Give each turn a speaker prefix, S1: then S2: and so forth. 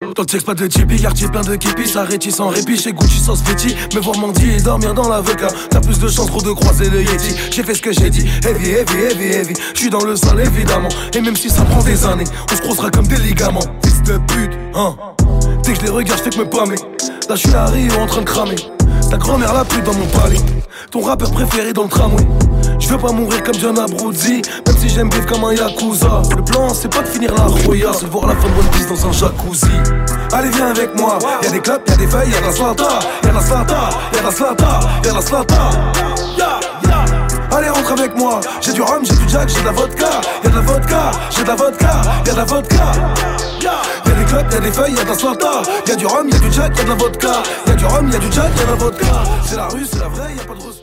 S1: Dans le texte pas de Tipeee, quartier plein de kippies, ça rétit sans répit, chez Gucci sans Fetty. Me voir mendier et dormir dans l'avocat, t'as plus de chance gros de croiser le Yeti. J'ai fait ce que j'ai dit, heavy, heavy, heavy, heavy. J'suis dans le sale évidemment, et même si ça prend des années, on se croisera comme des ligaments. Fils de pute, hein. Dès que je les regarde, j'fais que me pâmer. Là j'suis à Rio en train de cramer. Ta grand-mère la pute dans mon palais. Ton rappeur préféré dans le tramway. Je veux pas mourir comme John Abruzzi, même si j'aime vivre comme un yakuza. Le plan c'est pas de finir la roya, c'est de voir la fin de One Piece dans un jacuzzi. Allez viens avec moi, y'a des clubs, y'a des feuilles, y'a de la slata. Y'a de la slata, y'a de la slata, y'a de la slata. Allez rentre avec moi, j'ai du rhum, j'ai du jack, j'ai de la vodka. Y'a de la vodka, j'ai de la vodka, y'a de la vodka. Y'a des clubs, y'a des feuilles, y'a de la slata. Y'a du rhum, y'a du jack, y'a de la vodka. Y'a du rhum, y'a du jack, y'a de la vodka. C'est la rue, c'est la vraie, y'a pas de ressources.